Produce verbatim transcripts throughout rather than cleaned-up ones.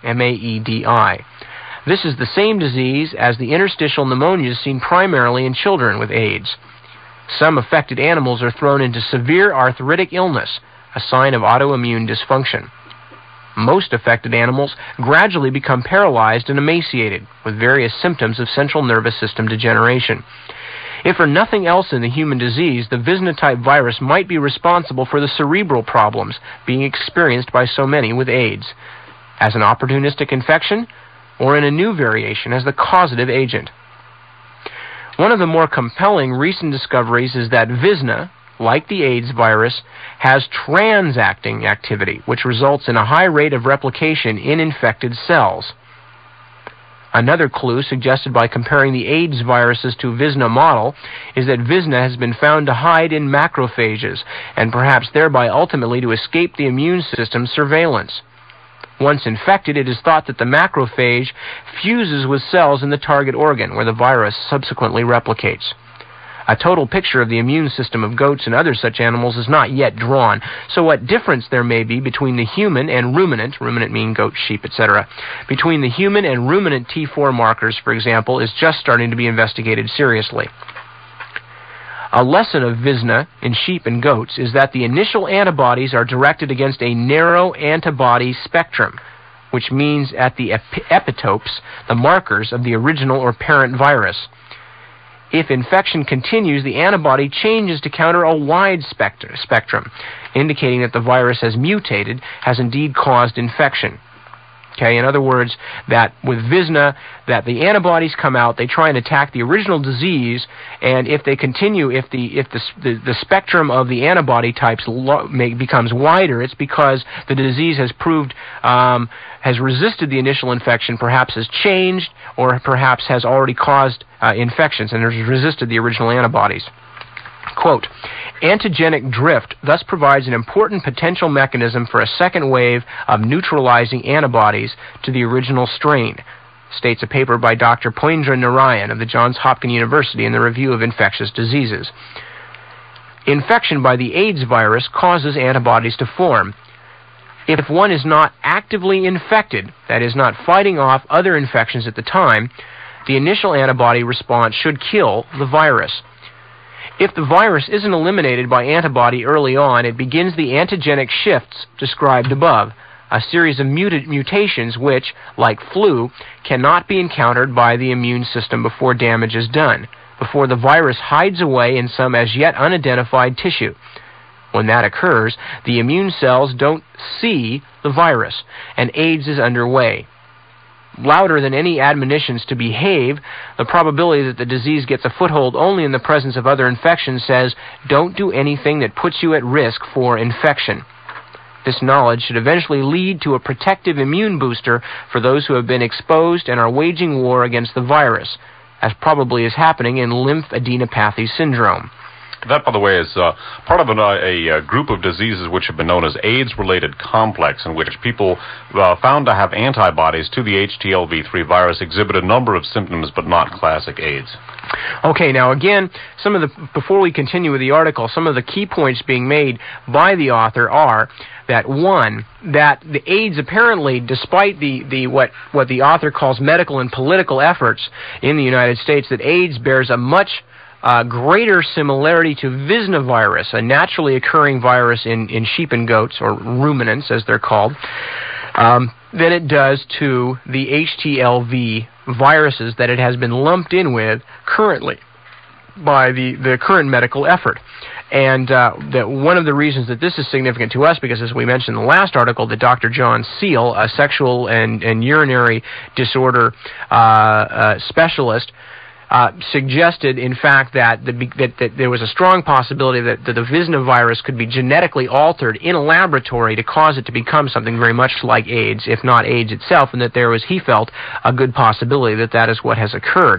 M A E D I. This is the same disease as the interstitial pneumonia seen primarily in children with AIDS. Some affected animals are thrown into severe arthritic illness, a sign of autoimmune dysfunction. Most affected animals gradually become paralyzed and emaciated, with various symptoms of central nervous system degeneration. If for nothing else in the human disease, the Visna-type virus might be responsible for the cerebral problems being experienced by so many with AIDS, as an opportunistic infection, or in a new variation as the causative agent. One of the more compelling recent discoveries is that Visna, like the AIDS virus, has transacting activity, which results in a high rate of replication in infected cells. Another clue suggested by comparing the AIDS viruses to Visna model is that Visna has been found to hide in macrophages, and perhaps thereby ultimately to escape the immune system's surveillance. Once infected, it is thought that the macrophage fuses with cells in the target organ, where the virus subsequently replicates. A total picture of the immune system of goats and other such animals is not yet drawn, so what difference there may be between the human and ruminant, ruminant mean goat, sheep, et cetera, between the human and ruminant T four markers, for example, is just starting to be investigated seriously. A lesson of Visna in sheep and goats is that the initial antibodies are directed against a narrow antibody spectrum, which means at the ep- epitopes, the markers of the original or parent virus. If infection continues, the antibody changes to counter a wide spectrum, spectrum, indicating that the virus has mutated, has indeed caused infection. Okay, in other words, that with Visna, that the antibodies come out, they try and attack the original disease, and if they continue, if the if the the, the spectrum of the antibody types lo- make, becomes wider, it's because the disease has proved um, has resisted the initial infection, perhaps has changed, or perhaps has already caused uh, infections and has resisted the original antibodies. Quote, antigenic drift thus provides an important potential mechanism for a second wave of neutralizing antibodies to the original strain, states a paper by Doctor Poindra Narayan of the Johns Hopkins University in the Review of Infectious Diseases. Infection by the AIDS virus causes antibodies to form. If one is not actively infected, that is, not fighting off other infections at the time, the initial antibody response should kill the virus. If the virus isn't eliminated by antibody early on, it begins the antigenic shifts described above, a series of muta- mutations which, like flu, cannot be encountered by the immune system before damage is done, before the virus hides away in some as yet unidentified tissue. When that occurs, the immune cells don't see the virus, and AIDS is underway. Louder than any admonitions to behave, the probability that the disease gets a foothold only in the presence of other infections says, don't do anything that puts you at risk for infection. This knowledge should eventually lead to a protective immune booster for those who have been exposed and are waging war against the virus, as probably is happening in lymphadenopathy syndrome. That, by the way, is uh, part of an, uh, a, a group of diseases which have been known as AIDS-related complex, in which people uh, found to have antibodies to the H T L V three virus exhibit a number of symptoms, but not classic AIDS. Okay, now again, some of the before we continue with the article, some of the key points being made by the author are that one, that the AIDS apparently, despite the, the what what the author calls medical and political efforts in the United States, that AIDS bears a much Uh, greater similarity to Visna virus, a naturally occurring virus in, in sheep and goats, or ruminants as they're called, um, than it does to the H T L V viruses that it has been lumped in with currently by the, the current medical effort. And uh, that one of the reasons that this is significant to us, because as we mentioned in the last article, that Doctor John Seal, a sexual and, and urinary disorder uh, uh, specialist, Uh, suggested, in fact, that, the, that, that there was a strong possibility that, that the Visna virus could be genetically altered in a laboratory to cause it to become something very much like AIDS, if not AIDS itself, and that there was, he felt, a good possibility that that is what has occurred.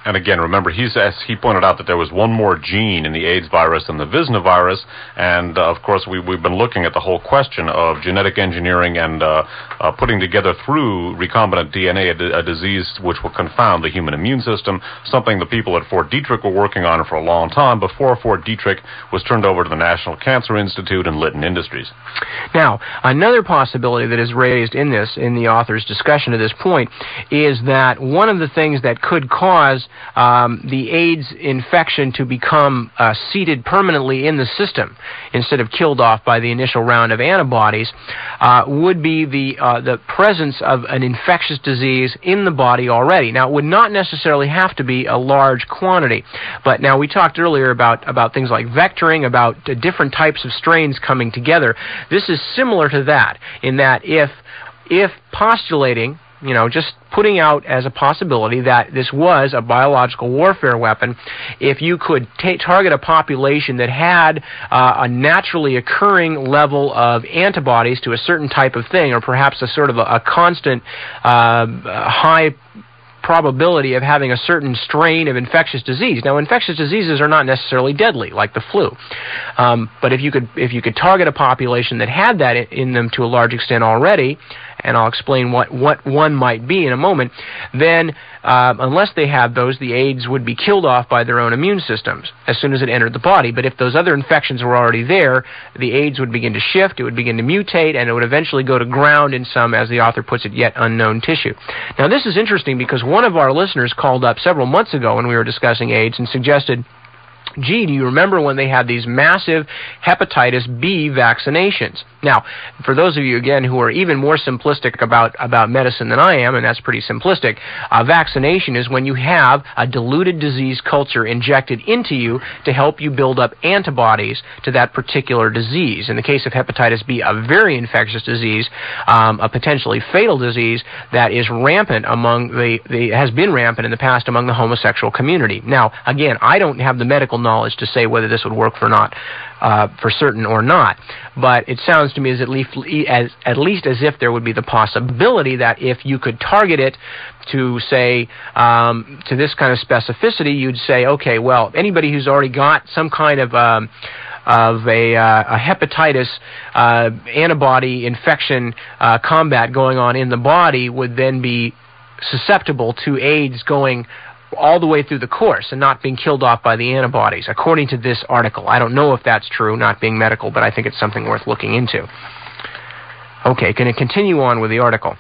And again, remember, he's, as he pointed out that there was one more gene in the AIDS virus than the Visna virus, and uh, of course we, we've been looking at the whole question of genetic engineering and uh, uh, putting together through recombinant D N A a, d- a disease which will confound the human immune system, something the people at Fort Detrick were working on for a long time before Fort Detrick was turned over to the National Cancer Institute and Litton Industries. Now, another possibility that is raised in this, in the author's discussion to this point, is that one of the things that could cause Um, the AIDS infection to become uh, seated permanently in the system instead of killed off by the initial round of antibodies uh, would be the uh, the presence of an infectious disease in the body already. Now, it would not necessarily have to be a large quantity, but now we talked earlier about, about things like vectoring, about uh, different types of strains coming together. This is similar to that, in that if if postulating, you know, just putting out as a possibility that this was a biological warfare weapon, if you could ta- target a population that had uh, a naturally occurring level of antibodies to a certain type of thing, or perhaps a sort of a, a constant uh, high probability of having a certain strain of infectious disease. Now, infectious diseases are not necessarily deadly, like the flu. Um, but if you could if you could target a population that had that in them to a large extent already, and I'll explain what, what one might be in a moment, then uh, unless they have those, the AIDS would be killed off by their own immune systems as soon as it entered the body. But if those other infections were already there, the AIDS would begin to shift, it would begin to mutate, and it would eventually go to ground in some, as the author puts it, yet unknown tissue. Now, this is interesting because one of our listeners called up several months ago when we were discussing AIDS and suggested, gee, do you remember when they had these massive hepatitis B vaccinations? Now, for those of you, again, who are even more simplistic about, about medicine than I am, and that's pretty simplistic, a vaccination is when you have a diluted disease culture injected into you to help you build up antibodies to that particular disease. In the case of hepatitis B, a very infectious disease, um, a potentially fatal disease that is rampant among the, the, has been rampant in the past among the homosexual community. Now, again, I don't have the medical knowledge to say whether this would work or not, uh, for certain or not, but it sounds to me as at least as at least as if there would be the possibility that if you could target it to say um, to this kind of specificity, you'd say, okay, well, anybody who's already got some kind of um, of a, uh, a hepatitis uh, antibody infection uh, combat going on in the body would then be susceptible to AIDS going all the way through the course and not being killed off by the antibodies, according to this article. I don't know if that's true, not being medical, but I think it's something worth looking into. Okay, going to continue on with the article.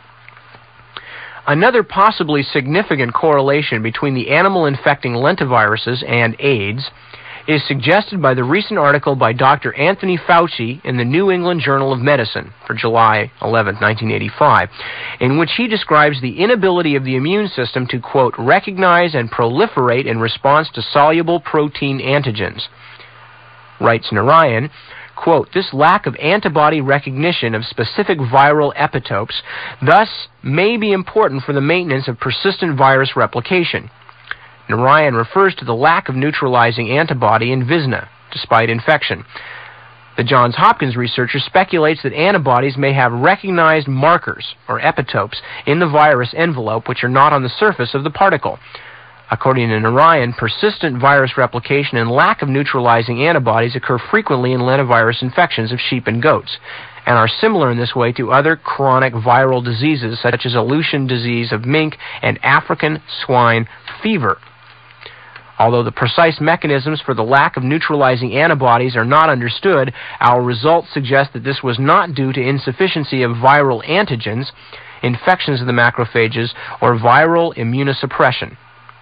Another possibly significant correlation between the animal-infecting lentiviruses and AIDS is suggested by the recent article by Doctor Anthony Fauci in the New England Journal of Medicine for July eleventh, nineteen eighty-five, in which he describes the inability of the immune system to, quote, recognize and proliferate in response to soluble protein antigens. Writes Narayan, quote, this lack of antibody recognition of specific viral epitopes thus may be important for the maintenance of persistent virus replication. Narayan refers to the lack of neutralizing antibody in Visna, despite infection. The Johns Hopkins researcher speculates that antibodies may have recognized markers, or epitopes, in the virus envelope which are not on the surface of the particle. According to Narayan, persistent virus replication and lack of neutralizing antibodies occur frequently in lentivirus infections of sheep and goats, and are similar in this way to other chronic viral diseases such as Aleutian disease of mink and African swine fever. Although the precise mechanisms for the lack of neutralizing antibodies are not understood, our results suggest that this was not due to insufficiency of viral antigens, infections of the macrophages, or viral immunosuppression.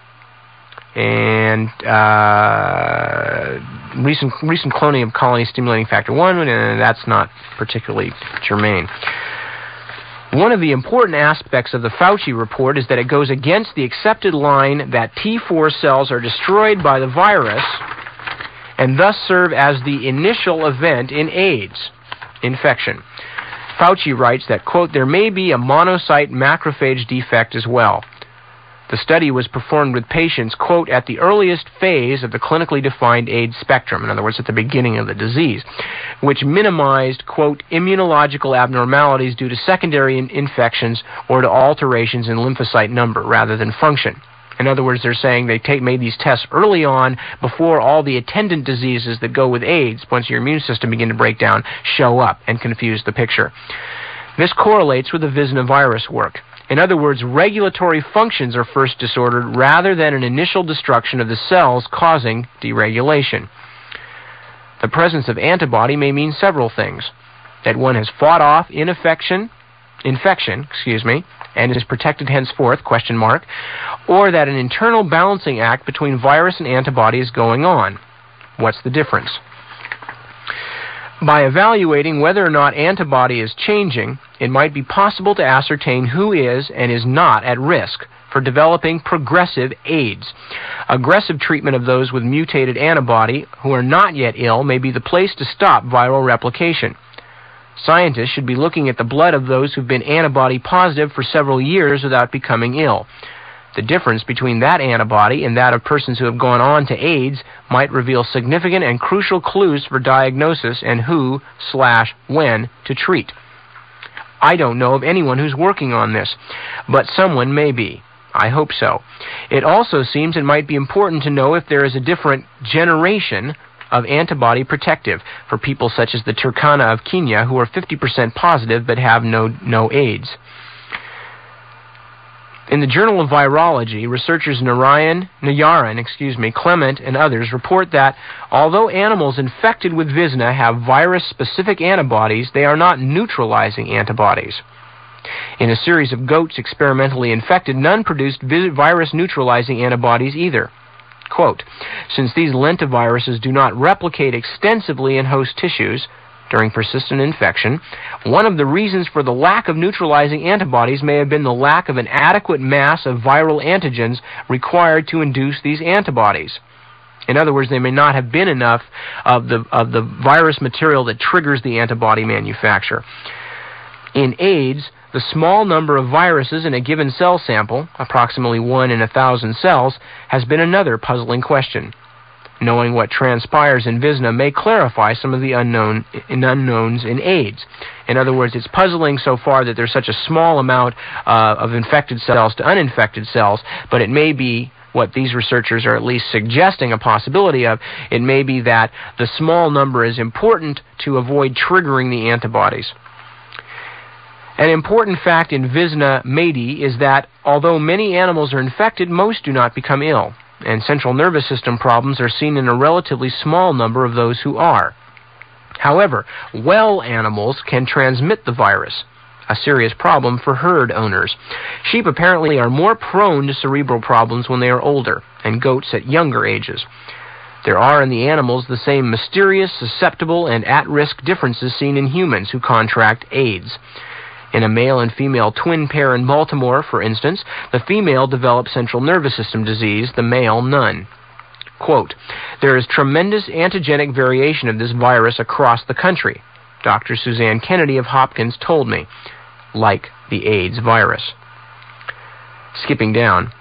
And uh, recent recent cloning of colony stimulating factor one, and that's not particularly germane. One of the important aspects of the Fauci report is that it goes against the accepted line that T four cells are destroyed by the virus and thus serve as the initial event in AIDS infection. Fauci writes that, quote, there may be a monocyte macrophage defect as well. The study was performed with patients, quote, at the earliest phase of the clinically defined AIDS spectrum, in other words, at the beginning of the disease, which minimized, quote, immunological abnormalities due to secondary in- infections or to alterations in lymphocyte number rather than function. In other words, they're saying they take, made these tests early on before all the attendant diseases that go with AIDS, once your immune system begin to break down, show up and confuse the picture. This correlates with the Visna virus work. In other words, regulatory functions are first disordered rather than an initial destruction of the cells causing deregulation. The presence of antibody may mean several things. That one has fought off infection, infection, excuse me, and is protected henceforth, question mark, or that an internal balancing act between virus and antibody is going on. What's the difference? By evaluating whether or not antibody is changing, it might be possible to ascertain who is and is not at risk for developing progressive AIDS. Aggressive treatment of those with mutated antibody who are not yet ill may be the place to stop viral replication. Scientists should be looking at the blood of those who've been antibody positive for several years without becoming ill. The difference between that antibody and that of persons who have gone on to AIDS might reveal significant and crucial clues for diagnosis and who slash when to treat. I don't know of anyone who's working on this, but someone may be. I hope so. It also seems it might be important to know if there is a different generation of antibody protective for people such as the Turkana of Kenya who are fifty percent positive but have no, no AIDS. In the Journal of Virology, researchers Narayan, Nayaran, excuse me, Clement, and others report that although animals infected with Visna have virus-specific antibodies, they are not neutralizing antibodies. In a series of goats experimentally infected, none produced virus-neutralizing antibodies either. Quote, since these lentiviruses do not replicate extensively in host tissues during persistent infection, one of the reasons for the lack of neutralizing antibodies may have been the lack of an adequate mass of viral antigens required to induce these antibodies. In other words, there may not have been enough of the, of the virus material that triggers the antibody manufacture. In AIDS, the small number of viruses in a given cell sample, approximately one in a thousand cells, has been another puzzling question. Knowing what transpires in Visna may clarify some of the unknown in unknowns in AIDS. In other words, it's puzzling so far that there's such a small amount uh, of infected cells to uninfected cells, but it may be what these researchers are at least suggesting a possibility of. It may be that the small number is important to avoid triggering the antibodies. An important fact in Visna Medi is that although many animals are infected, most do not become ill, and central nervous system problems are seen in a relatively small number of those who are. However, well animals can transmit the virus, a serious problem for herd owners. Sheep apparently are more prone to cerebral problems when they are older, and goats at younger ages. There are in the animals the same mysterious, susceptible, and at-risk differences seen in humans who contract AIDS. In a male and female twin pair in Baltimore, for instance, the female developed central nervous system disease, the male none. Quote, there is tremendous antigenic variation of this virus across the country, Doctor Suzanne Kennedy of Hopkins told me, like the AIDS virus. Skipping down.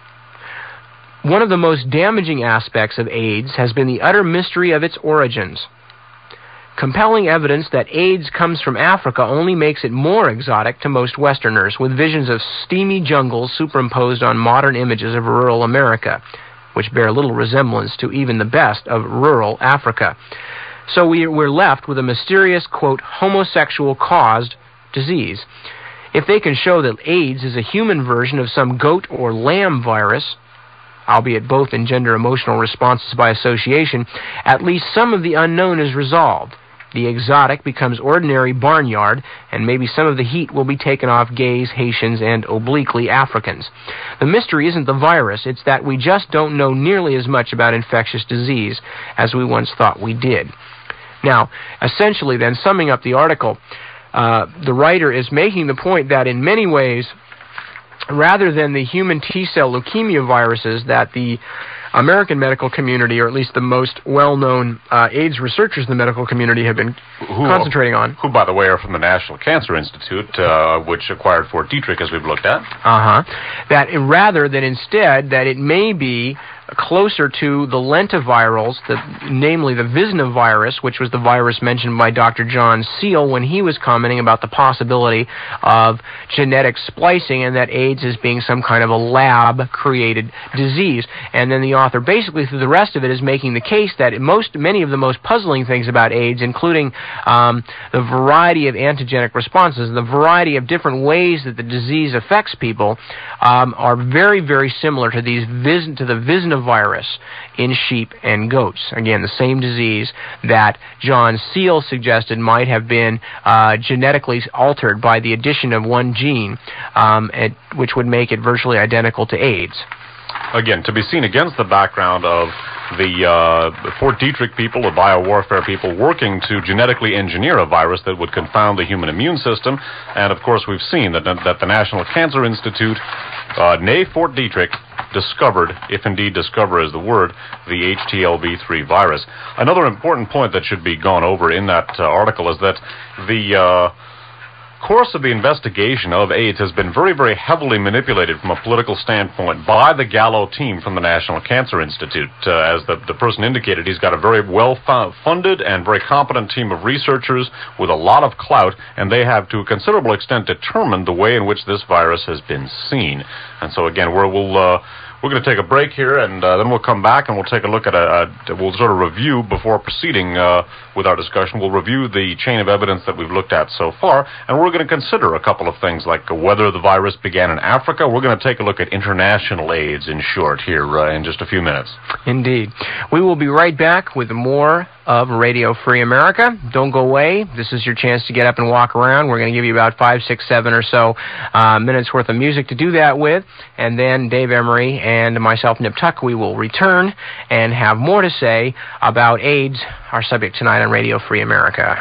One of the most damaging aspects of AIDS has been the utter mystery of its origins. Compelling evidence that AIDS comes from Africa only makes it more exotic to most Westerners, with visions of steamy jungles superimposed on modern images of rural America, which bear little resemblance to even the best of rural Africa. So we, we're left with a mysterious, quote, homosexual-caused disease. If they can show that AIDS is a human version of some goat or lamb virus, albeit both engender emotional responses by association, at least some of the unknown is resolved. The exotic becomes ordinary barnyard, and maybe some of the heat will be taken off gays, Haitians, and obliquely Africans. The mystery isn't the virus, it's that we just don't know nearly as much about infectious disease as we once thought we did. Now, essentially then, summing up the article, uh, the writer is making the point that in many ways, rather than the human T-cell leukemia viruses that the American medical community, or at least the most well-known uh, AIDS researchers in the medical community, have been who, concentrating on. Who, by the way, are from the National Cancer Institute, uh, which acquired Fort Detrick, as we've looked at. Uh-huh. That rather than instead that it may be closer to the lentivirals, the, namely the Visna virus, which was the virus mentioned by Doctor John Seal when he was commenting about the possibility of genetic splicing and that AIDS is being some kind of a lab-created disease. And then the author basically through the rest of it is making the case that most, many of the most puzzling things about AIDS, including um, the variety of antigenic responses, the variety of different ways that the disease affects people, um, are very, very similar to these vis- to the Visna virus in sheep and goats. Again, the same disease that John Seal suggested might have been uh, genetically altered by the addition of one gene, um, at, which would make it virtually identical to AIDS. Again, to be seen against the background of the uh, Fort Detrick people, the biowarfare people, working to genetically engineer a virus that would confound the human immune system. And, of course, we've seen that, that the National Cancer Institute, uh, nay Fort Detrick, discovered, if indeed discover is the word, the H T L V three virus. Another important point that should be gone over in that uh, article is that the Uh, course of the investigation of AIDS has been very, very heavily manipulated from a political standpoint by the Gallo team from the National Cancer Institute. Uh, as the, the person indicated, he's got a very well-funded and very competent team of researchers with a lot of clout, and they have, to a considerable extent, determined the way in which this virus has been seen. And so, again, we're, we'll... Uh, We're going to take a break here, and uh, then we'll come back and we'll take a look at a, a we'll sort of review before proceeding uh, with our discussion. We'll review the chain of evidence that we've looked at so far, and we're going to consider a couple of things like whether the virus began in Africa. We're going to take a look at international AIDS, in short, here uh, in just a few minutes. Indeed. We will be right back with more of Radio Free America. Don't go away. This is your chance to get up and walk around. We're going to give you about five, six, seven or so uh, minutes worth of music to do that with, and then Dave Emery and myself, Nip Tuck, we will return and have more to say about AIDS, our subject tonight on Radio Free America.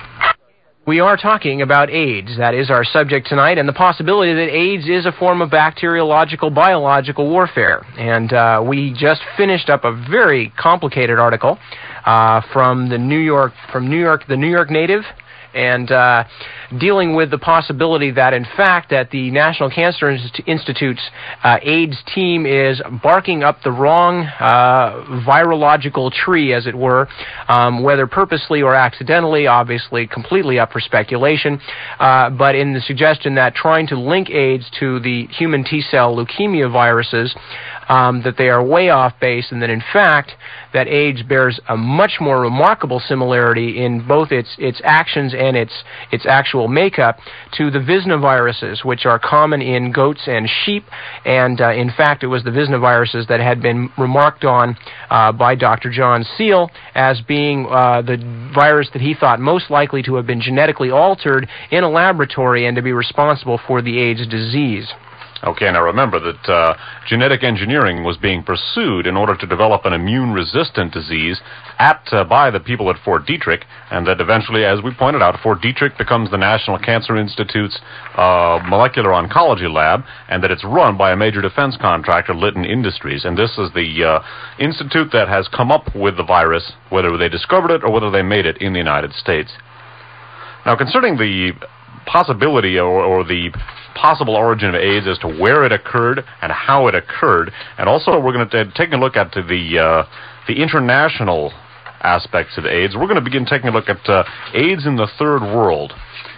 We are talking about AIDS. That is our subject tonight, and the possibility that AIDS is a form of bacteriological, biological warfare. And uh, we just finished up a very complicated article uh, from the New York, from New York, the New York Native, and uh, dealing with the possibility that, in fact, that the National Cancer Institute's uh, AIDS team is barking up the wrong uh, virological tree, as it were, um, whether purposely or accidentally, obviously completely up for speculation, uh, but in the suggestion that trying to link AIDS to the human T-cell leukemia viruses, um, that they are way off base, and that, in fact, that AIDS bears a much more remarkable similarity in both its its actions and its its actual makeup to the Visna viruses, which are common in goats and sheep. And uh, in fact, it was the Visna viruses that had been remarked on uh, by Doctor John Seal as being uh, the virus that he thought most likely to have been genetically altered in a laboratory and to be responsible for the AIDS disease. Okay, now remember that uh, genetic engineering was being pursued in order to develop an immune-resistant disease at uh, by the people at Fort Detrick, and that eventually, as we pointed out, Fort Detrick becomes the National Cancer Institute's uh, molecular oncology lab, and that it's run by a major defense contractor, Litton Industries. And this is the uh, institute that has come up with the virus, whether they discovered it or whether they made it in the United States. Now, concerning the possibility or, or the possible origin of AIDS as to where it occurred and how it occurred, and also we're going to take a look at the uh, the international aspects of AIDS. We're going to begin taking a look at uh, AIDS in the Third World.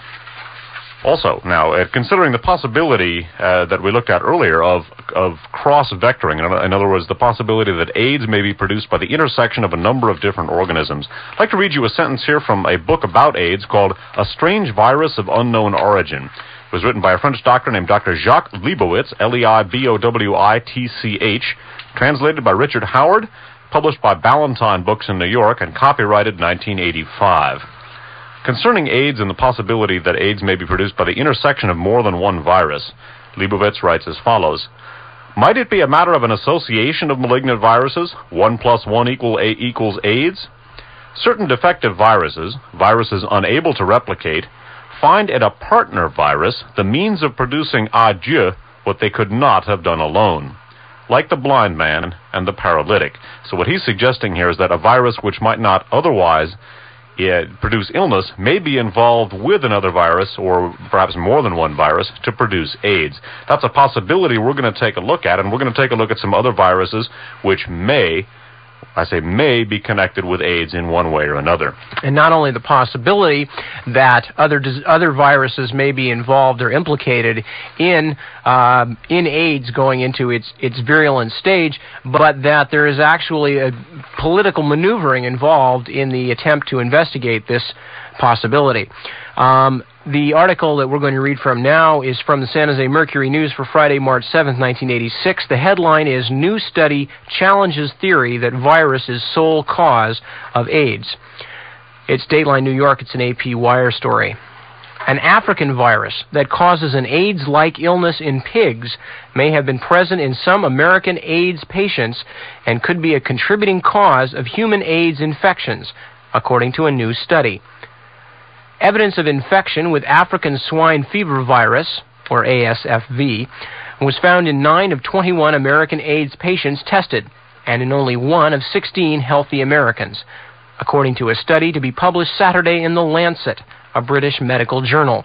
Also, now, uh, considering the possibility uh, that we looked at earlier of of cross-vectoring, in other words, the possibility that AIDS may be produced by the intersection of a number of different organisms, I'd like to read you a sentence here from a book about AIDS called A Strange Virus of Unknown Origin. It was written by a French doctor named Doctor Jacques Leibowitz, L E I B O W I T C H, translated by Richard Howard, published by Ballantine Books in New York, and copyrighted nineteen eighty-five. Concerning AIDS and the possibility that AIDS may be produced by the intersection of more than one virus, Leibowitz writes as follows: might it be a matter of an association of malignant viruses, one plus one equal a equals AIDS? Certain defective viruses, viruses unable to replicate, find in a partner virus the means of producing à deux what they could not have done alone, like the blind man and the paralytic. So what he's suggesting here is that a virus which might not otherwise uh, produce illness may be involved with another virus, or perhaps more than one virus, to produce AIDS. That's a possibility we're going to take a look at, and we're going to take a look at some other viruses which may, I say may, be connected with AIDS in one way or another. And not only the possibility that other other viruses may be involved or implicated in uh, in AIDS going into its its virulent stage, but that there is actually a political maneuvering involved in the attempt to investigate this possibility. Um, the article that we're going to read from now is from the San Jose Mercury News for Friday, March seventh, nineteen eighty-six. The headline is, "New Study Challenges Theory That Virus is Sole Cause of AIDS." It's Dateline New York. It's an A P Wire story. An African virus that causes an AIDS-like illness in pigs may have been present in some American AIDS patients and could be a contributing cause of human AIDS infections, according to a new study. Evidence of infection with African swine fever virus, or A S F V, was found in nine of twenty-one American AIDS patients tested, and in only one of sixteen healthy Americans, according to a study to be published Saturday in The Lancet, a British medical journal.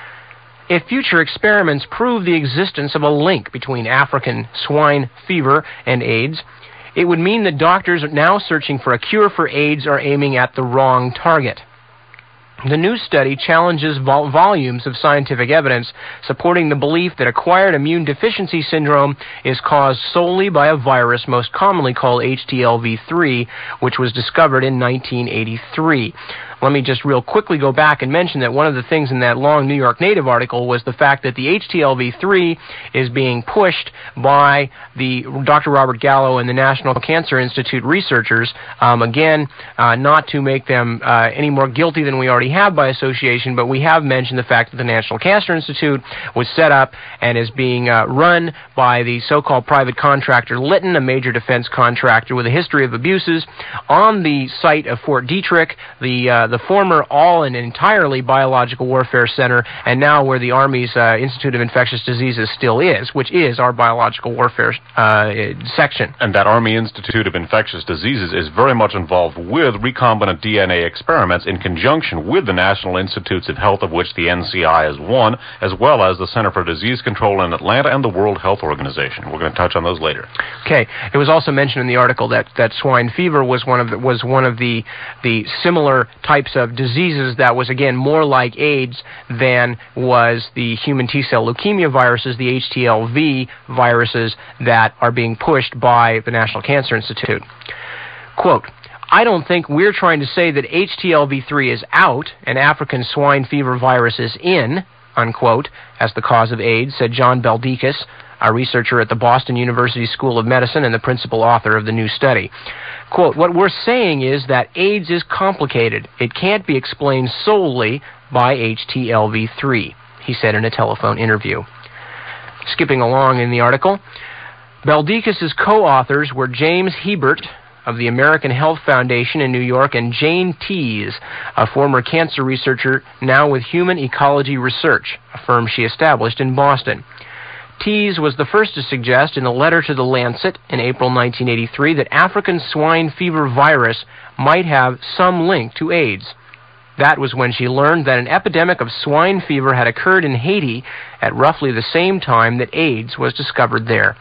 If future experiments prove the existence of a link between African swine fever and AIDS, it would mean that doctors now searching for a cure for AIDS are aiming at the wrong target. The new study challenges vol- volumes of scientific evidence supporting the belief that acquired immune deficiency syndrome is caused solely by a virus most commonly called H T L V three, which was discovered in nineteen eighty-three. Let me just real quickly go back and mention that one of the things in that long New York Native article was the fact that the H T L V three is being pushed by the Doctor Robert Gallo and the National Cancer Institute researchers, um, again, uh, not to make them uh, any more guilty than we already have by association, but we have mentioned the fact that the National Cancer Institute was set up and is being uh, run by the so-called private contractor Litton, a major defense contractor with a history of abuses, on the site of Fort Detrick, the uh, the former all and entirely biological warfare center, and now where the Army's uh, Institute of Infectious Diseases still is, which is our biological warfare uh, section. And that Army Institute of Infectious Diseases is very much involved with recombinant D N A experiments in conjunction with the National Institutes of Health, of which the N C I is one, as well as the Center for Disease Control in Atlanta and the World Health Organization. We're going to touch on those later. Okay. It was also mentioned in the article that, that swine fever was one of the, was one of the the similar types of diseases that was, again, more like AIDS than was the human T-cell leukemia viruses, the H T L V viruses that are being pushed by the National Cancer Institute. Quote, "I don't think we're trying to say that H T L V three is out and African swine fever virus is in," unquote, as the cause of AIDS, said John Beldikas, a researcher at the Boston University School of Medicine and the principal author of the new study. Quote, "What we're saying is that AIDS is complicated. It can't be explained solely by H T L V three, he said in a telephone interview. Skipping along in the article, Beldikas' co-authors were James Hebert of the American Health Foundation in New York and Jane Teese, a former cancer researcher now with Human Ecology Research, a firm she established in Boston. Teese was the first to suggest in a letter to The Lancet in April nineteen eighty-three that African swine fever virus might have some link to AIDS. That was when she learned that an epidemic of swine fever had occurred in Haiti at roughly the same time that AIDS was discovered there.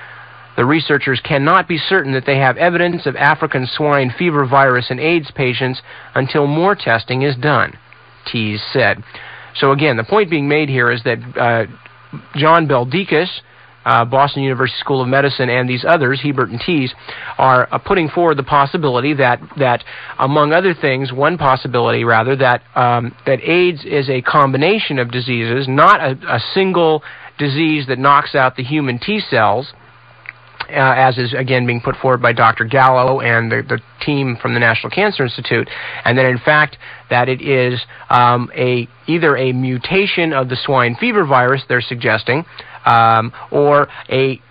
The researchers cannot be certain that they have evidence of African swine fever virus in AIDS patients until more testing is done, Teese said. So again, the point being made here is that uh, John Beldikas, uh, Boston University School of Medicine, and these others, Hebert and Teese, are uh, putting forward the possibility that, that, among other things, one possibility, rather, that um, that AIDS is a combination of diseases, not a, a single disease that knocks out the human T cells, uh, as is, again, being put forward by Doctor Gallo and the, the team from the National Cancer Institute, and that, in fact, that it is um, a either a mutation of the swine fever virus, they're suggesting, um, or a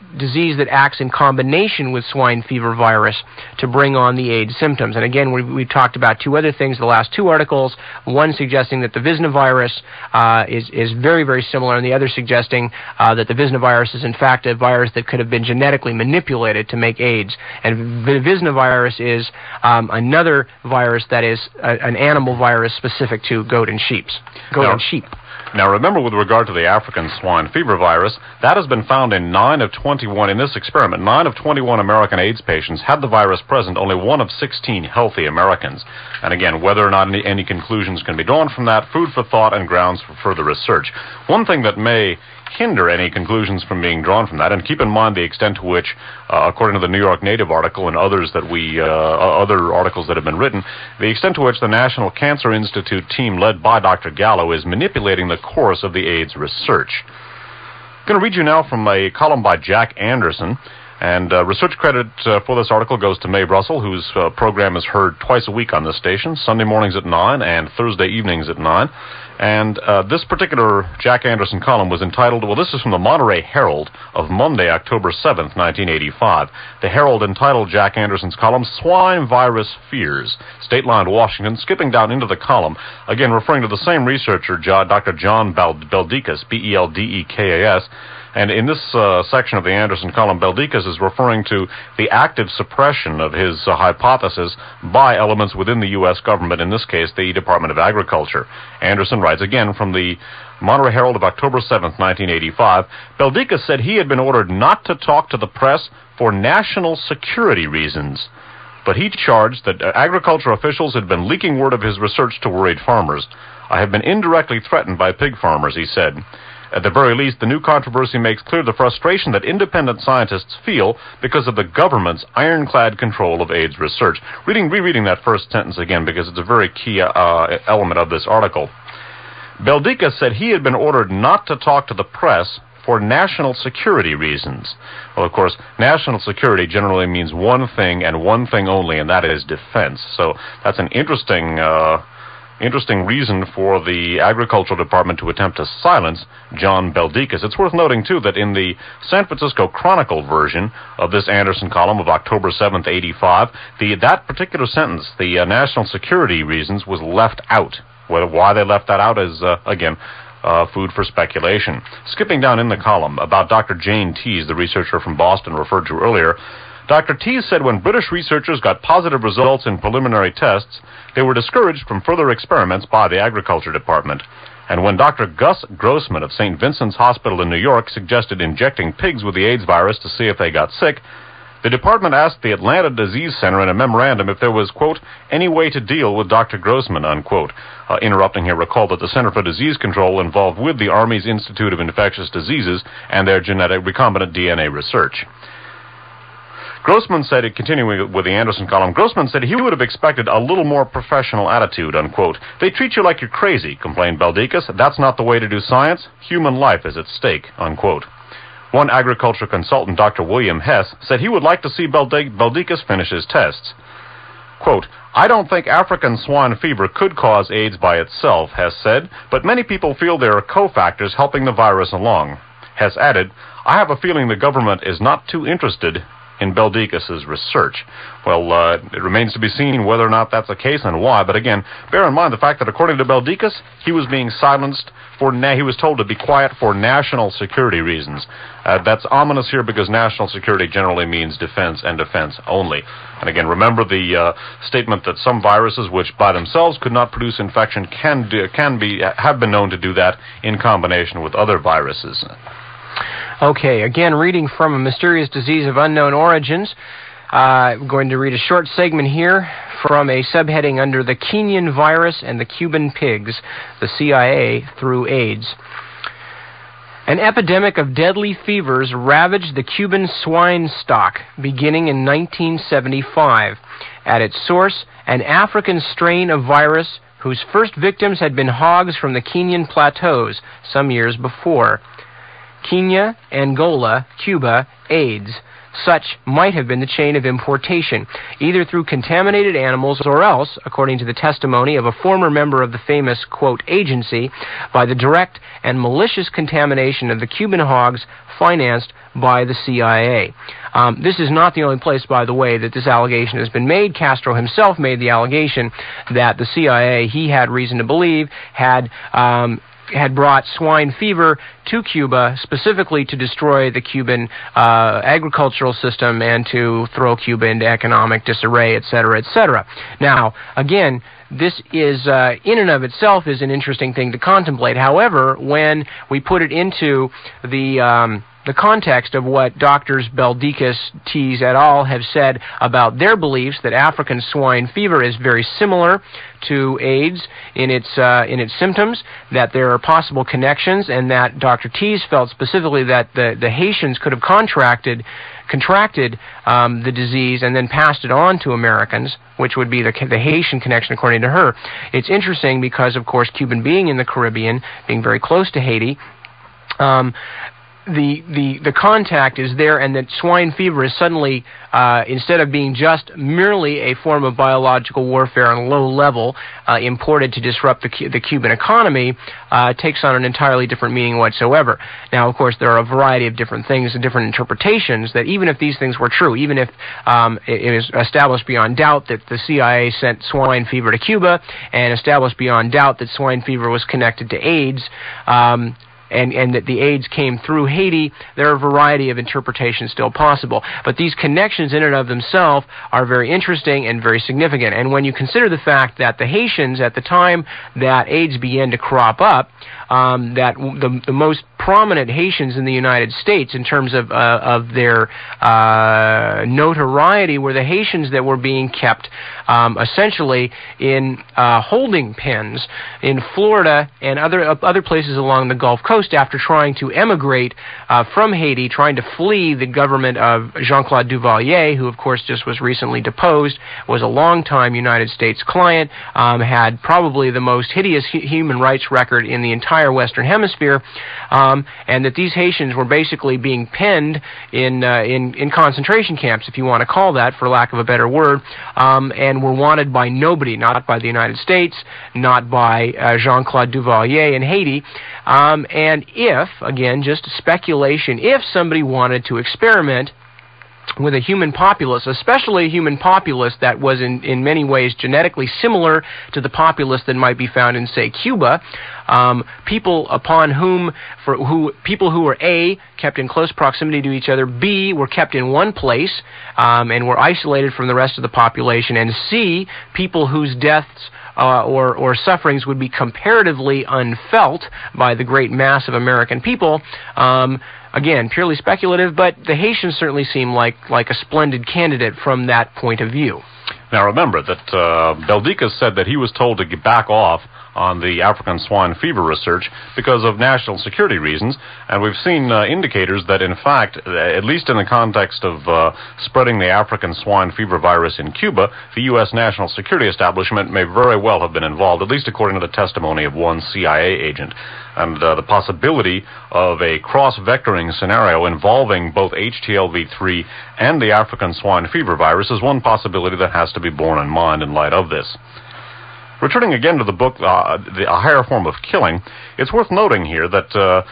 disease that acts in combination with swine fever virus to bring on the AIDS symptoms. And again, we, we've talked about two other things, the last two articles, one suggesting that the Visna virus uh, is, is very, very similar, and the other suggesting uh, that the Visna virus is in fact a virus that could have been genetically manipulated to make AIDS. And the Visna virus is um, another virus that is a, an animal virus specific to goat and sheep. Goat now, and sheep. Now remember, with regard to the African swine fever virus, that has been found in nine of twenty-one, in this experiment, nine of twenty-one American AIDS patients had the virus present, only one of sixteen healthy Americans. And again, whether or not any, any conclusions can be drawn from that, food for thought and grounds for further research. One thing that may hinder any conclusions from being drawn from that, and keep in mind the extent to which, uh, according to the New York Native article and others that we, uh, other articles that have been written, the extent to which the National Cancer Institute team led by Doctor Gallo is manipulating the course of the AIDS research. I'm going to read you now from a column by Jack Anderson. And uh, research credit uh, for this article goes to Mae Russell, whose uh, program is heard twice a week on this station, Sunday mornings at nine and Thursday evenings at nine. And uh, this particular Jack Anderson column was entitled, well, this is from the Monterey Herald of Monday, October seventh, nineteen eighty-five. The Herald entitled Jack Anderson's column, Swine Virus Fears. State Line, Washington, skipping down into the column, again referring to the same researcher, Doctor John Beldikas, B E L D E K A S. And in this uh, section of the Anderson column, Beldikas is referring to the active suppression of his uh, hypothesis by elements within the U S government, in this case, the Department of Agriculture. Anderson writes again from the Monterey Herald of October seventh, nineteen eighty-five, Beldikas said he had been ordered not to talk to the press for national security reasons. But he charged that uh, agriculture officials had been leaking word of his research to worried farmers. I have been indirectly threatened by pig farmers, he said. At the very least, the new controversy makes clear the frustration that independent scientists feel because of the government's ironclad control of AIDS research. Reading, rereading that first sentence again, because it's a very key uh, element of this article. Beldikas said he had been ordered not to talk to the press for national security reasons. Well, of course, national security generally means one thing and one thing only, and that is defense. So that's an interesting... Uh, Interesting reason for the Agricultural Department to attempt to silence John Beldikas. It's worth noting, too, that in the San Francisco Chronicle version of this Anderson column of October seventh, eighty-five, the, that particular sentence, the uh, national security reasons, was left out. Well, why they left that out is, uh, again, uh, food for speculation. Skipping down in the column about Doctor Jane Teese, the researcher from Boston referred to earlier, Doctor Teese said when British researchers got positive results in preliminary tests, they were discouraged from further experiments by the Agriculture Department. And when Doctor Gus Grossman of Saint Vincent's Hospital in New York suggested injecting pigs with the AIDS virus to see if they got sick, the department asked the Atlanta Disease Center in a memorandum if there was, quote, any way to deal with Doctor Grossman, unquote. Uh, interrupting here, recall that the Center for Disease Control involved with the Army's Institute of Infectious Diseases and their genetic recombinant D N A research. Grossman said, continuing with the Anderson column, Grossman said he would have expected a little more professional attitude, unquote. They treat you like you're crazy, complained Beldikas. That's not the way to do science. Human life is at stake, unquote. One agriculture consultant, Doctor William Hess, said he would like to see Beldi- Beldikas finish his tests. Quote, I don't think African swine fever could cause AIDS by itself, Hess said, but many people feel there are cofactors helping the virus along. Hess added, I have a feeling the government is not too interested in Beldikas' research. Well, uh, it remains to be seen whether or not that's the case and why, but again, bear in mind the fact that according to Beldikas, he was being silenced for, na- he was told to be quiet for national security reasons. Uh, that's ominous here because national security generally means defense and defense only. And again, remember the uh, statement that some viruses which by themselves could not produce infection can do, can be, have been known to do that in combination with other viruses. Okay, again, reading from A Mysterious Disease of Unknown Origins. Uh, I'm going to read a short segment here from a subheading under the Kenyan virus and the Cuban pigs, the C I A through AIDS. An epidemic of deadly fevers ravaged the Cuban swine stock beginning in nineteen seventy-five. At its source, an African strain of virus whose first victims had been hogs from the Kenyan plateaus some years before. Kenya, Angola, Cuba, AIDS. Such might have been the chain of importation, either through contaminated animals or else, according to the testimony of a former member of the famous, quote, agency, by the direct and malicious contamination of the Cuban hogs financed by the C I A. Um, this is not the only place, by the way, that this allegation has been made. Castro himself made the allegation that the C I A, he had reason to believe, had um, had brought swine fever to Cuba specifically to destroy the Cuban uh, agricultural system and to throw Cuba into economic disarray, et cetera, et cetera. Now, again, this is, uh, in and of itself, is an interesting thing to contemplate. However, when we put it into the um, the context of what Doctors Beldikas, Tees et al. Have said about their beliefs that African swine fever is very similar to AIDS in its uh, in its symptoms, that there are possible connections, and that Doctor Tees felt specifically that the, the Haitians could have contracted contracted um, the disease and then passed it on to Americans, which would be the, the Haitian connection, according to her. It's interesting because, of course, Cuban being in the Caribbean, being very close to Haiti, um, The, the the contact is there, and that swine fever is suddenly, uh, instead of being just merely a form of biological warfare on a low level, uh, imported to disrupt the, the Cuban economy, uh, takes on an entirely different meaning whatsoever. Now, of course, there are a variety of different things and different interpretations that even if these things were true, even if um, it, it is established beyond doubt that the C I A sent swine fever to Cuba, and established beyond doubt that swine fever was connected to AIDS, um, And, and that the AIDS came through Haiti, there are a variety of interpretations still possible. But these connections in and of themselves are very interesting and very significant. And when you consider the fact that the Haitians, at the time that AIDS began to crop up, um, that the, the most prominent Haitians in the United States in terms of, uh, of their uh, notoriety were the Haitians that were being kept um, essentially in uh, holding pens in Florida and other, uh, other places along the Gulf Coast, after trying to emigrate uh, from Haiti, trying to flee the government of Jean-Claude Duvalier, who, of course, just was recently deposed, was a longtime United States client, um, had probably the most hideous hu- human rights record in the entire Western Hemisphere, um, and that these Haitians were basically being penned in, uh, in, in concentration camps, if you want to call that, for lack of a better word, um, and were wanted by nobody, not by the United States, not by uh, Jean-Claude Duvalier in Haiti, um, and And if, again, just speculation, if somebody wanted to experiment with a human populace, especially a human populace that was in, in many ways genetically similar to the populace that might be found in, say, Cuba, um, people upon whom, for who, people who were A, kept in close proximity to each other, B, were kept in one place um, and were isolated from the rest of the population, and C, people whose deaths Uh, or, or sufferings would be comparatively unfelt by the great mass of American people. Um, again, purely speculative, but the Haitians certainly seem like, like a splendid candidate from that point of view. Now remember that uh, Beldikas said that he was told to get back off on the African swine fever research because of national security reasons, and we've seen uh, indicators that, in fact, at least in the context of uh, spreading the African swine fever virus in Cuba, the U S national security establishment may very well have been involved, at least according to the testimony of one C I A agent. And uh, the possibility of a cross-vectoring scenario involving both H T L V three and the African swine fever virus is one possibility that has to be borne in mind in light of this. Returning again to the book, uh, the, A Higher Form of Killing, it's worth noting here that uh,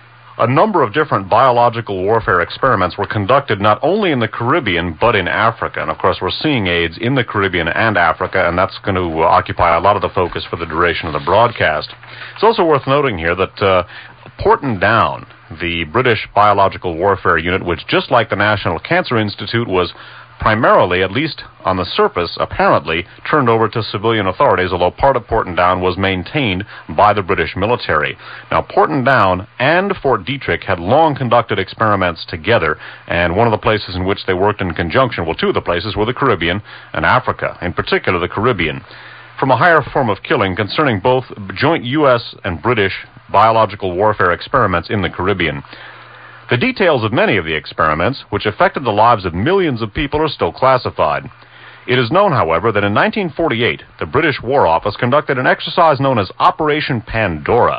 a number of different biological warfare experiments were conducted not only in the Caribbean, but in Africa. And, of course, we're seeing AIDS in the Caribbean and Africa, and that's going to uh, occupy a lot of the focus for the duration of the broadcast. It's also worth noting here that uh, Porton Down, the British Biological Warfare Unit, which, just like the National Cancer Institute, was primarily, at least on the surface, apparently, turned over to civilian authorities, although part of Porton Down was maintained by the British military. Now, Porton Down and Fort Detrick had long conducted experiments together, and one of the places in which they worked in conjunction, well, two of the places were the Caribbean and Africa, in particular the Caribbean. From A Higher Form of Killing, concerning both joint U S and British biological warfare experiments in the Caribbean. The details of many of the experiments, which affected the lives of millions of people, are still classified. It is known, however, that in nineteen forty-eight, the British War Office conducted an exercise known as Operation Pandora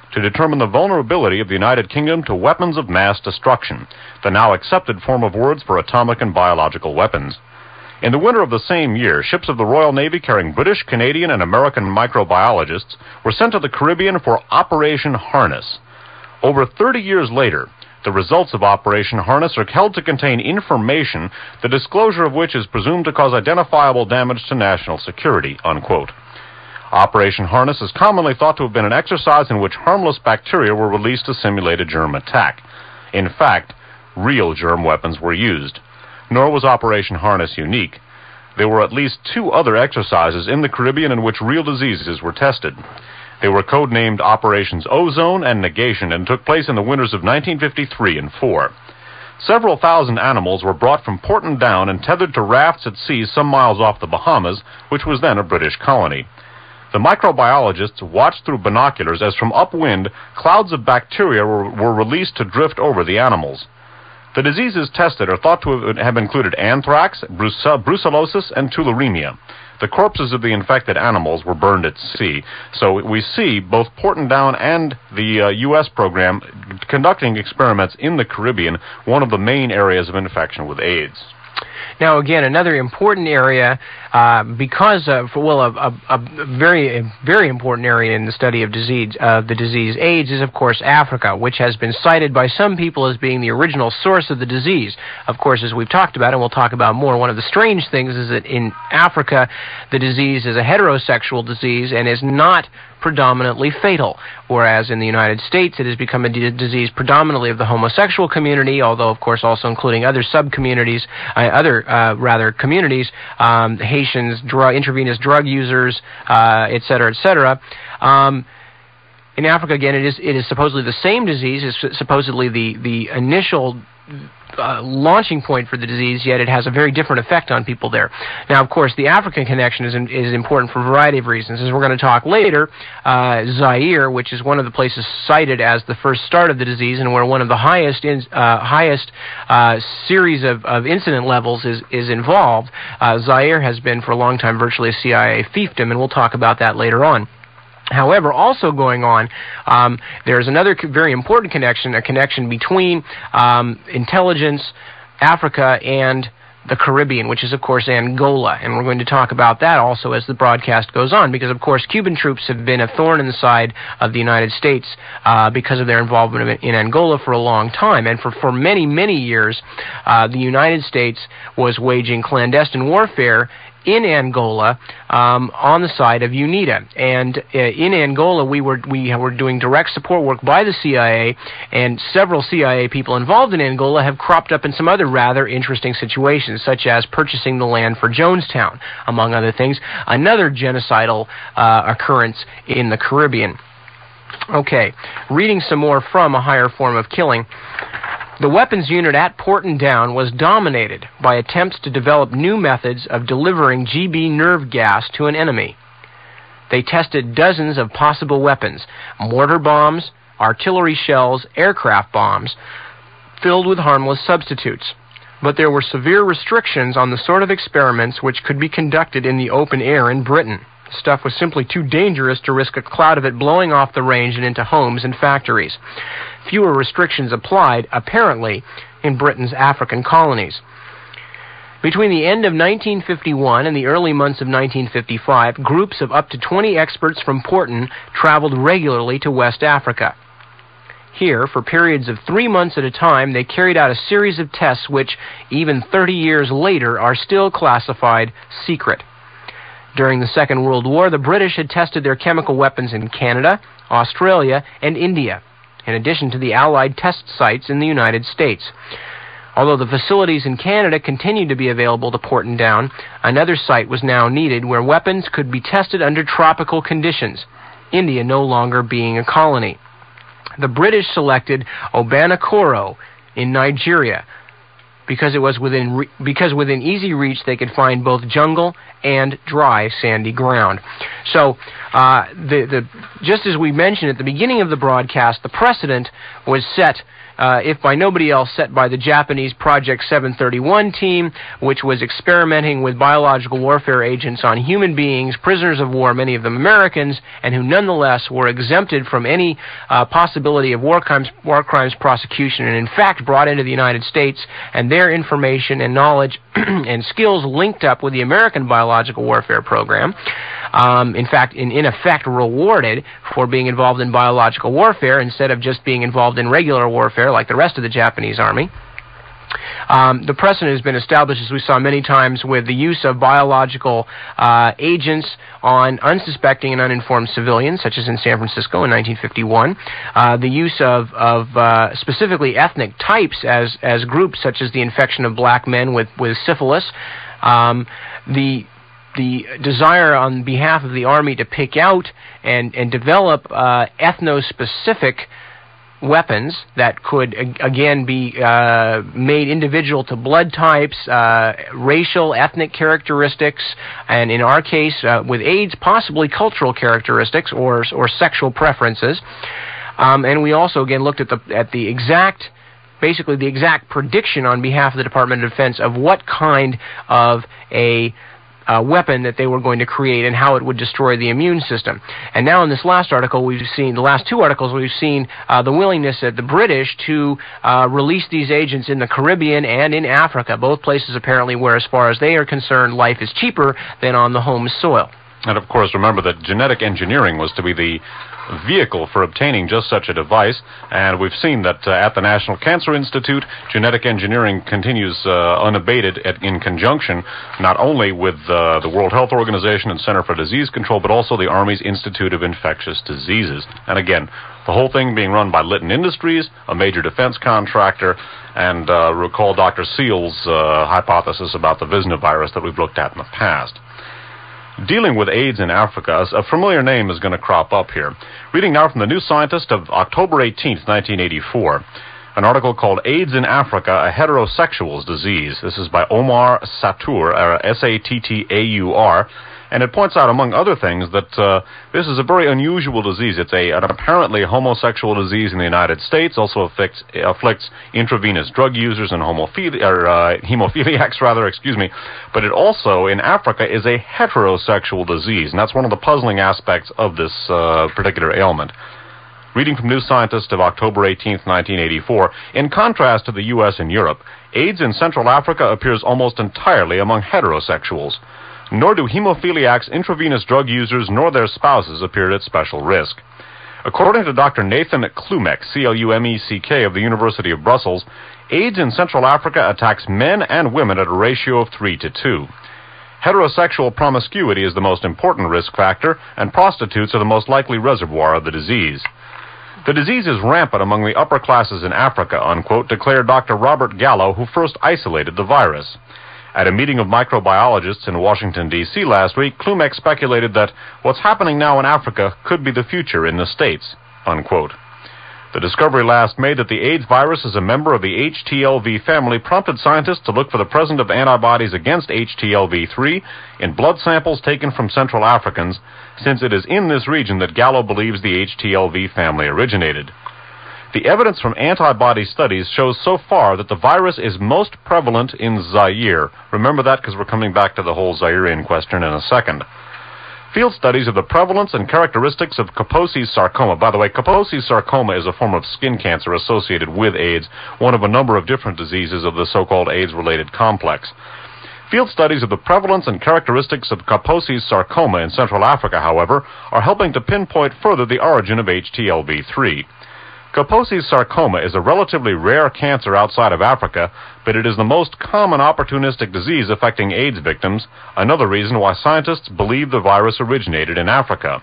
to determine the vulnerability of the United Kingdom to weapons of mass destruction, the now accepted form of words for atomic and biological weapons. In the winter of the same year, ships of the Royal Navy carrying British, Canadian, and American microbiologists were sent to the Caribbean for Operation Harness. Over thirty years later, the results of Operation Harness are held to contain information, the disclosure of which is presumed to cause identifiable damage to national security, unquote. Operation Harness is commonly thought to have been an exercise in which harmless bacteria were released to simulate a germ attack. In fact, real germ weapons were used. Nor was Operation Harness unique. There were at least two other exercises in the Caribbean in which real diseases were tested. They were codenamed Operations Ozone and Negation and took place in the winters of nineteen fifty-three and four. Several thousand animals were brought from Porton Down and tethered to rafts at sea some miles off the Bahamas, which was then a British colony. The microbiologists watched through binoculars as from upwind clouds of bacteria were, were released to drift over the animals. The diseases tested are thought to have, have included anthrax, brucellosis, and tularemia. The corpses of the infected animals were burned at sea. So we see both Porton Down and the uh, U S program conducting experiments in the Caribbean, one of the main areas of infection with AIDS. Now, again, another important area, uh, because of, well, a, a, a very, very important area in the study of disease, uh, the disease AIDS is, of course, Africa, which has been cited by some people as being the original source of the disease. Of course, as we've talked about, and we'll talk about more, one of the strange things is that in Africa, the disease is a heterosexual disease and is not predominantly fatal, whereas in the United States it has become a d- disease predominantly of the homosexual community, although of course also including other sub-communities, uh, other uh, rather communities, um, Haitians, drug, intravenous drug users, uh, et cetera, et cetera. Um, in Africa, again, it is it is supposedly the same disease, it's supposedly the, the initial Uh, launching point for the disease, yet it has a very different effect on people there. Now, of course, the African connection is, in, is important for a variety of reasons. As we're going to talk later, uh, Zaire, which is one of the places cited as the first start of the disease and where one of the highest in, uh, highest uh, series of, of incident levels is, is involved, uh, Zaire has been for a long time virtually a C I A fiefdom, and we'll talk about that later on. However, also going on, um, there's another very important connection, a connection between um, intelligence, Africa, and the Caribbean, which is, of course, Angola. And we're going to talk about that also as the broadcast goes on, because, of course, Cuban troops have been a thorn in the side of the United States uh, because of their involvement in Angola for a long time. And for, for many, many years, uh, the United States was waging clandestine warfare in Angola, um, on the side of UNITA. And uh, in Angola, we were we were doing direct support work by the C I A, and several C I A people involved in Angola have cropped up in some other rather interesting situations, such as purchasing the land for Jonestown, among other things, another genocidal uh, occurrence in the Caribbean. Okay, reading some more from A Higher Form of Killing. The weapons unit at Porton Down was dominated by attempts to develop new methods of delivering G B nerve gas to an enemy. They tested dozens of possible weapons, mortar bombs, artillery shells, aircraft bombs, filled with harmless substitutes. But there were severe restrictions on the sort of experiments which could be conducted in the open air in Britain. The stuff was simply too dangerous to risk a cloud of it blowing off the range and into homes and factories. Fewer restrictions applied, apparently, in Britain's African colonies. Between the end of nineteen fifty-one and the early months of nineteen fifty-five, groups of up to twenty experts from Porton traveled regularly to West Africa. Here, for periods of three months at a time, they carried out a series of tests which, even thirty years later, are still classified secret. During the Second World War, the British had tested their chemical weapons in Canada, Australia, and India, in addition to the Allied test sites in the United States. Although the facilities in Canada continued to be available to Porton Down, another site was now needed where weapons could be tested under tropical conditions, India no longer being a colony. The British selected Obanakoro in Nigeria. because it was within re- because within easy reach they could find both jungle and dry sandy ground. So, uh, the the just as we mentioned at the beginning of the broadcast, the precedent was set. Uh, if by nobody else, set by the Japanese Project seven thirty-one team, which was experimenting with biological warfare agents on human beings, prisoners of war, many of them Americans, and who nonetheless were exempted from any uh, possibility of war crimes, war crimes prosecution, and in fact brought into the United States, and their information and knowledge and skills linked up with the American biological warfare program. Um, in fact, in, in effect, rewarded for being involved in biological warfare instead of just being involved in regular warfare like the rest of the Japanese army. Um, the precedent has been established, as we saw many times, with the use of biological uh, agents on unsuspecting and uninformed civilians, such as in San Francisco in nineteen fifty-one. Uh, the use of, of uh, specifically ethnic types as, as groups, such as the infection of black men with, with syphilis. Um, the the desire on behalf of the Army to pick out and, and develop uh, ethno-specific weapons that could, again, be uh, made individual to blood types, uh, racial, ethnic characteristics, and in our case, uh, with AIDS, possibly cultural characteristics or, or sexual preferences. Um, and we also, again, looked at the at the exact basically the exact prediction on behalf of the Department of Defense of what kind of a Uh, weapon that they were going to create and how it would destroy the immune system. And now in this last article we've seen, the last two articles we've seen uh, the willingness of the British to uh, release these agents in the Caribbean and in Africa, both places apparently where, as far as they are concerned, life is cheaper than on the home soil. And of course, remember that genetic engineering was to be the vehicle for obtaining just such a device, and we've seen that uh, at the National Cancer Institute, genetic engineering continues uh, unabated at, in conjunction not only with uh, the World Health Organization and Center for Disease Control, but also the Army's Institute of Infectious Diseases. And again, the whole thing being run by Litton Industries, a major defense contractor, and uh, recall Doctor Seal's uh, hypothesis about the Visna virus that we've looked at in the past. Dealing with AIDS in Africa, a familiar name is going to crop up here. Reading now from the New Scientist of October eighteenth, nineteen eighty-four, an article called AIDS in Africa, a Heterosexual's Disease. This is by Omar Satur, or S A T T A U R, and it points out, among other things, that uh, this is a very unusual disease. It's a, an apparently homosexual disease in the United States, also affects, afflicts intravenous drug users and homophili- or, uh, hemophiliacs, rather, excuse me. But it also, in Africa, is a heterosexual disease, and that's one of the puzzling aspects of this uh, particular ailment. Reading from New Scientist of October eighteenth, nineteen eighty-four, in contrast to the U S and Europe, AIDS in Central Africa appears almost entirely among heterosexuals. Nor do hemophiliacs, intravenous drug users, nor their spouses appear at special risk. According to Doctor Nathan Klumek, C L U M E C K, of the University of Brussels, AIDS in Central Africa attacks men and women at a ratio of three to two. Heterosexual promiscuity is the most important risk factor, and prostitutes are the most likely reservoir of the disease. The disease is rampant among the upper classes in Africa, unquote, declared Doctor Robert Gallo, who first isolated the virus. At a meeting of microbiologists in Washington, D C last week, Klumek speculated that what's happening now in Africa could be the future in the States, unquote. The discovery last May that the AIDS virus is a member of the H T L V family prompted scientists to look for the presence of antibodies against H T L V three in blood samples taken from Central Africans, since it is in this region that Gallo believes the H T L V family originated. The evidence from antibody studies shows so far that the virus is most prevalent in Zaire. Remember that, because we're coming back to the whole Zairean question in a second. Field studies of the prevalence and characteristics of Kaposi's sarcoma. By the way, Kaposi's sarcoma is a form of skin cancer associated with AIDS, one of a number of different diseases of the so-called AIDS-related complex. Field studies of the prevalence and characteristics of Kaposi's sarcoma in Central Africa, however, are helping to pinpoint further the origin of H T L V three. Kaposi's sarcoma is a relatively rare cancer outside of Africa, but it is the most common opportunistic disease affecting AIDS victims, another reason why scientists believe the virus originated in Africa.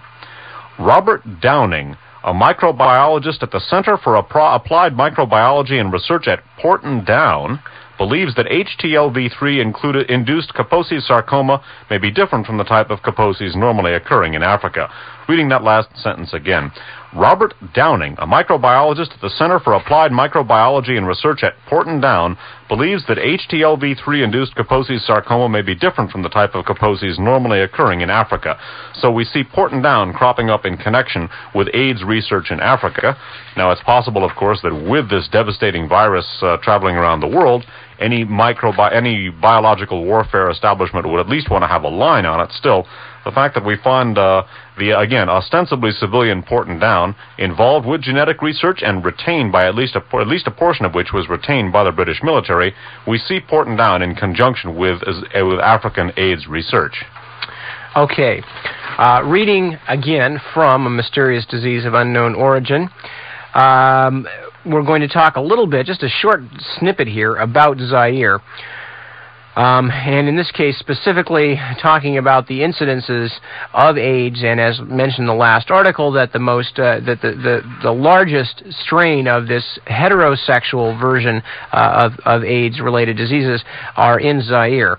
Robert Downing, a microbiologist at the Center for Applied Microbiology and Research at Porton Down, believes that H T L V three included, induced Kaposi's sarcoma may be different from the type of Kaposi's normally occurring in Africa. Reading that last sentence again. Robert Downing, a microbiologist at the Center for Applied Microbiology and Research at Porton Down, believes that H T L V three-induced Kaposi's sarcoma may be different from the type of Kaposi's normally occurring in Africa. So we see Porton Down cropping up in connection with AIDS research in Africa. Now, it's possible, of course, that with this devastating virus uh, traveling around the world, any microbi- any biological warfare establishment would at least want to have a line on it. Still, the fact that we find uh, the, again, ostensibly civilian Porton Down involved with genetic research and retained by at least a, at least a portion of which was retained by the British military, we see Porton Down in conjunction with, uh, with African AIDS research. Okay. Uh, reading again from A Mysterious Disease of Unknown Origin. Um, we're going to talk a little bit, just a short snippet here, about Zaire. Um, and in this case, specifically talking about the incidences of AIDS, and as mentioned in the last article, that the most, uh, that the, the, the largest strain of this heterosexual version uh, of, of AIDS-related diseases are in Zaire.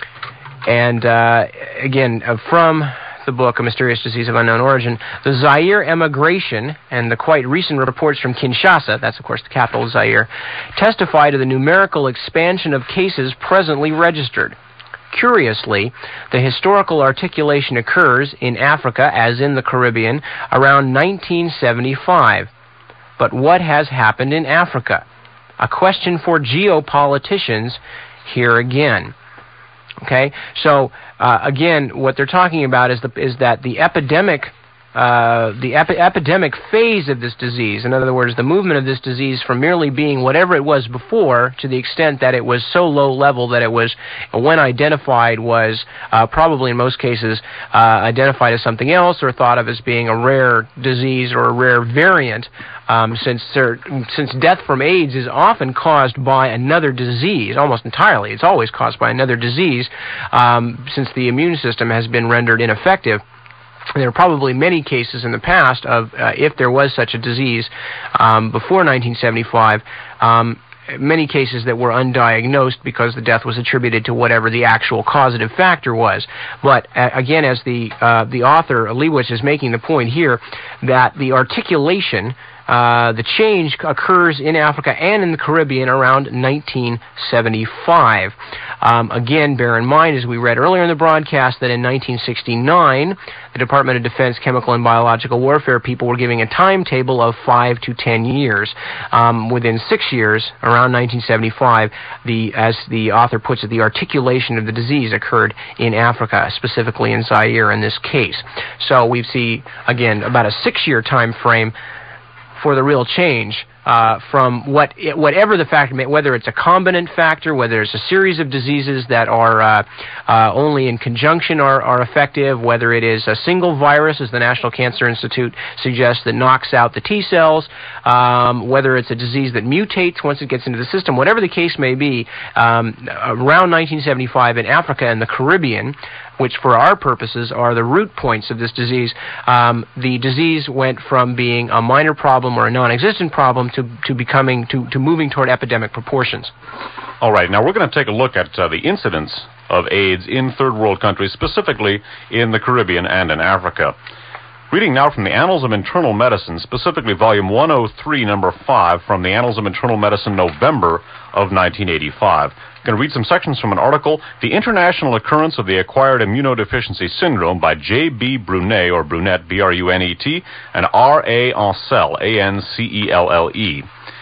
And uh, again, uh, from the book, A Mysterious Disease of Unknown Origin, the Zaire emigration and the quite recent reports from Kinshasa, that's of course the capital of Zaire, testify to the numerical expansion of cases presently registered. Curiously, the historical articulation occurs in Africa, as in the Caribbean, around nineteen seventy-five. But what has happened in Africa? A question for geopoliticians here again. Okay, so uh, again, what they're talking about is the is that the epidemic, uh, the epi- epidemic phase of this disease. In other words, the movement of this disease from merely being whatever it was before to the extent that it was so low level that it was, when identified, was uh, probably in most cases uh, identified as something else or thought of as being a rare disease or a rare variant. Um, since there, since death from AIDS is often caused by another disease, almost entirely, it's always caused by another disease, um, since the immune system has been rendered ineffective. There are probably many cases in the past of, uh, if there was such a disease um, before nineteen seventy-five, um, many cases that were undiagnosed because the death was attributed to whatever the actual causative factor was. But uh, again, as the uh, the author, Leibowitz, is making the point here, that the articulation, Uh, the change occurs in Africa and in the Caribbean around nineteen seventy-five. Um, again, bear in mind, as we read earlier in the broadcast, that in nineteen sixty-nine, the Department of Defense Chemical and Biological Warfare people were giving a timetable of five to ten years. Um, within six years, around nineteen seventy-five, the, as the author puts it, the articulation of the disease occurred in Africa, specifically in Zaire in this case. So we see, again, about a six-year time frame for the real change uh, from what whatever the factor may, whether it's a combinant factor, whether it's a series of diseases that are uh, uh, only in conjunction are, are effective, whether it is a single virus, as the National Cancer Institute suggests, that knocks out the T cells, um, whether it's a disease that mutates once it gets into the system, whatever the case may be, um, around nineteen seventy-five in Africa and the Caribbean, which for our purposes are the root points of this disease, um, the disease went from being a minor problem or a non-existent problem to, to becoming, to, to moving toward epidemic proportions. All right, now we're going to take a look at uh, the incidence of AIDS in third world countries, specifically in the Caribbean and in Africa. Reading now from the Annals of Internal Medicine, specifically volume one oh three, number five, from the Annals of Internal Medicine, November of nineteen eighty-five. I'm going to read some sections from an article, The International Occurrence of the Acquired Immunodeficiency Syndrome by J B Brunet, or Brunet, B R U N E T, and R A Ancelle, A N C E L L E.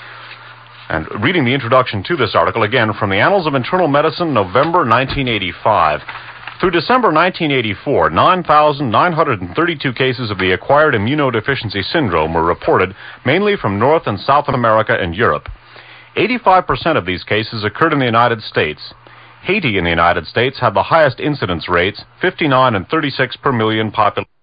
And reading the introduction to this article, again, from the Annals of Internal Medicine, November nineteen eighty-five. Through December nineteen eighty-four, nine thousand nine hundred thirty-two cases of the acquired immunodeficiency syndrome were reported, mainly from North and South America and Europe. eighty-five percent of these cases occurred in the United States. Haiti in the United States had the highest incidence rates, fifty-nine and thirty-six per million population.